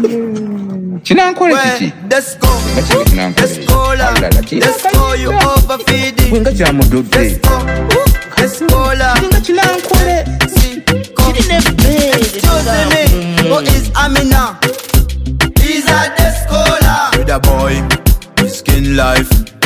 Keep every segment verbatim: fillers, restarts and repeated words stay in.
Chinankole chichi. Let's go. Let's go la. Let's go you overfeeding. Wenga chamu dote. Let's go. Let's go la. Chinankole. Excuse me. Who is Amina? He's a Descola. With a boy, skin life.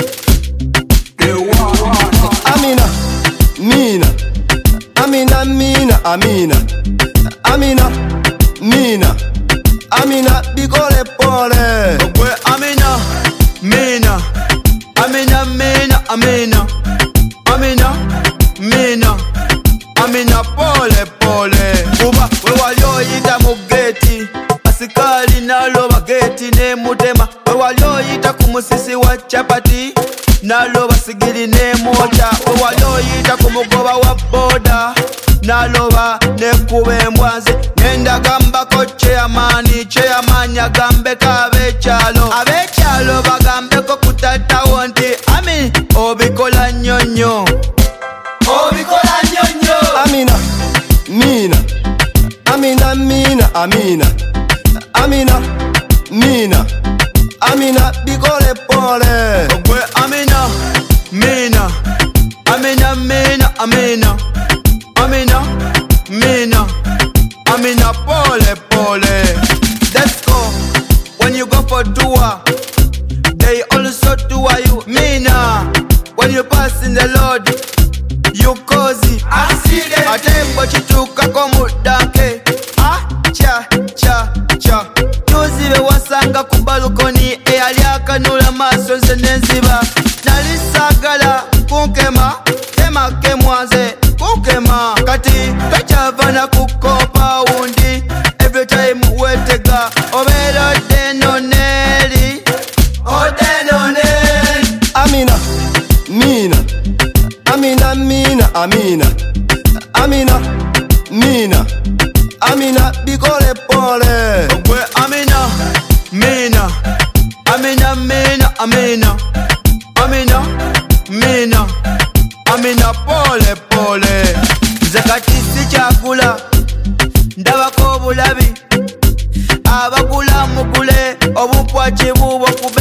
Amina, Mina, Amina, Mina, Amina, Amina, Mina, Amina, bigole pole. Where Amina, Mina, Amina, Mina, Amina, Amina, Mina, Amina, pole pole. Kuba wewe walioita mugeti, asikali nalo bageti ne mutema. Wewe walioita kumusisi wa chapati, nalo basigili ne moja. Wewe walioita kumugoba wa boda, nalo ba ne kube mbwanze. Nenda gamba ko chairman, chairman ya gambe ka abechalo. Abechalo bagambe ko kutata wonti. Ami obikola nyonyo. Obikola nyonyo. Amina, Mina, Amina, Mina, Amina, Amina, Mina, Amina, bigole pole. Ogwe Amina, Mina, Amina, Mina, Amina, Amina, Mina, Amina, pole pole. Let's go. When you go for tour, they also tour you. Mina, when you pass in the Lord, you cozy. Accident. Atembo chituka komudanke. Ah, cha, cha, cha. Tuzibe wasanga kubalukoni. E aliaka nula maso zenenziba. Nalisagala kunkema. Kema kemwaze kunkema. Kati kachavana kukopa undi. Every time wetega. Obelo denoneli. O denoneli. Amina, Mina, Amina, Mina, Amina, Amina, Mina, Amina, bigole pole. Ogwe Amina, Mina, Amina, Mina, Amina, Amina, Mina, Amina, pole pole. Zakati si chakula, ndabako bulabi. Abakula mukule, obupwachi bubo